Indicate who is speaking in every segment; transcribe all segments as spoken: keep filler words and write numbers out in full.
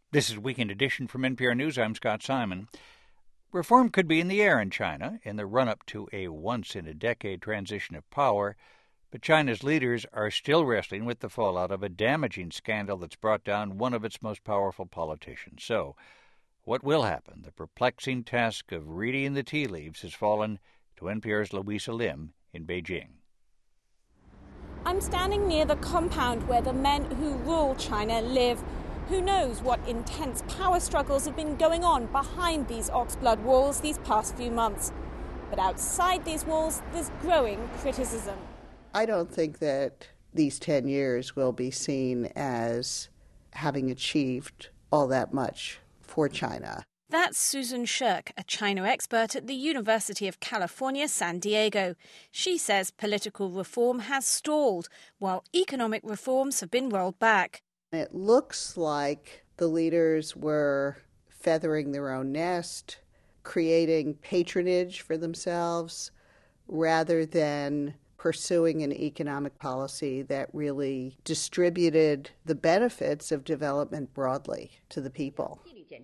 Speaker 1: This is Weekend Edition from N P R News. I'm Scott Simon. Reform could be in the air in China in the run-up to a once-in-a-decade transition of power, but China's leaders are still wrestling with the fallout of a damaging scandal that's brought down one of its most powerful politicians. So, what will happen? The perplexing task of reading the tea leaves has fallen to N P R's Louisa Lim in Beijing.
Speaker 2: I'm standing near the compound where the men who rule China live. Who knows what intense power struggles have been going on behind these oxblood walls these past few months. But outside these walls, there's growing criticism.
Speaker 3: I don't think that these ten years will be seen as having achieved all that much for China.
Speaker 2: That's Susan Shirk, a China expert at the University of California, San Diego. She says political reform has stalled, while economic reforms have been rolled back.
Speaker 3: It looks like the leaders were feathering their own nest, creating patronage for themselves, rather than pursuing an economic policy that really distributed the benefits of development broadly to the people.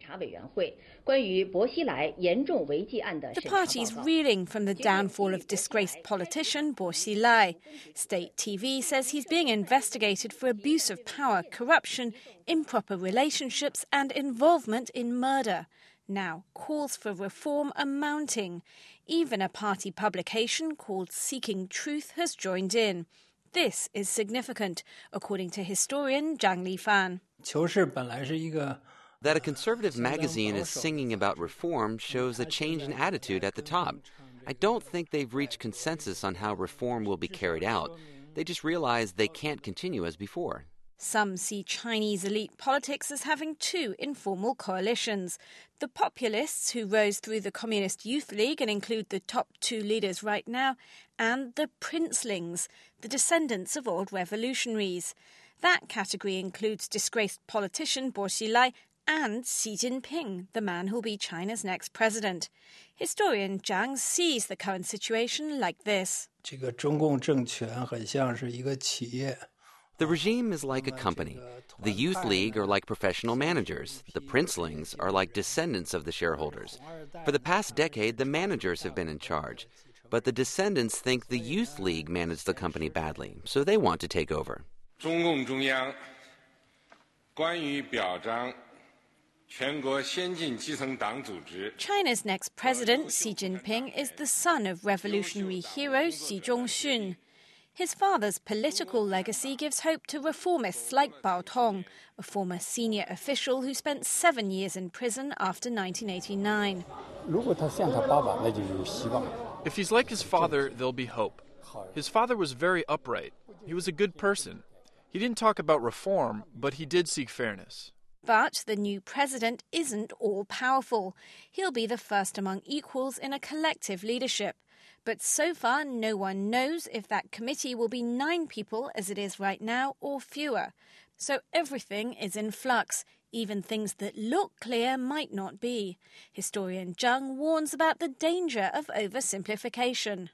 Speaker 2: The party's reeling from the downfall of disgraced politician Bo Xilai. State T V says he's being investigated for abuse of power, corruption, improper relationships and involvement in murder. Now, calls for reform are mounting. Even a party publication called Seeking Truth has joined in. This is significant, according to historian Zhang Lifan.
Speaker 4: That a conservative magazine is singing about reform shows a change in attitude at the top. I don't think they've reached consensus on how reform will be carried out. They just realize they can't continue as before.
Speaker 2: Some see Chinese elite politics as having two informal coalitions. The populists, who rose through the Communist Youth League and include the top two leaders right now, and the princelings, the descendants of old revolutionaries. That category includes disgraced politician Bo Xilai and Xi Jinping, the man who'll be China's next president. Historian Zhang sees the current situation like this.
Speaker 4: The regime is like a company. The Youth League are like professional managers. The princelings are like descendants of the shareholders. For the past decade, the managers have been in charge. But the descendants think the Youth League managed the company badly, so they want to take over.
Speaker 2: China's next president, Xi Jinping, is the son of revolutionary hero Xi Zhongxun. His father's political legacy gives hope to reformists like Bao Tong, a former senior official who spent seven years in prison after nineteen eighty-nine.
Speaker 5: If he's like his father, there'll be hope. His father was very upright. He was a good person. He didn't talk about reform, but he did seek fairness.
Speaker 2: But the new president isn't all-powerful. He'll be the first among equals in a collective leadership. But so far, no one knows if that committee will be nine people, as it is right now, or fewer. So everything is in flux. Even things that look clear might not be. Historian Zhang warns about the danger of oversimplification.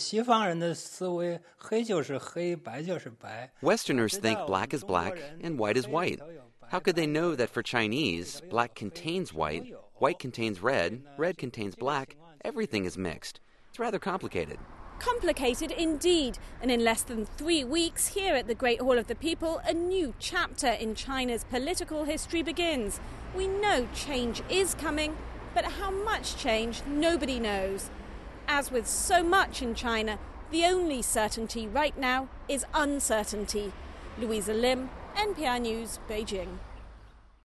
Speaker 4: Westerners think black is black and white is white. How could they know that for Chinese, black contains white, white contains red, red contains black, everything is mixed? It's rather complicated.
Speaker 2: Complicated indeed. And in less than three weeks, here at the Great Hall of the People, a new chapter in China's political history begins. We know change is coming, but how much change, nobody knows. As with so much in China, the only certainty right now is uncertainty. Louisa Lim, N P R News, Beijing.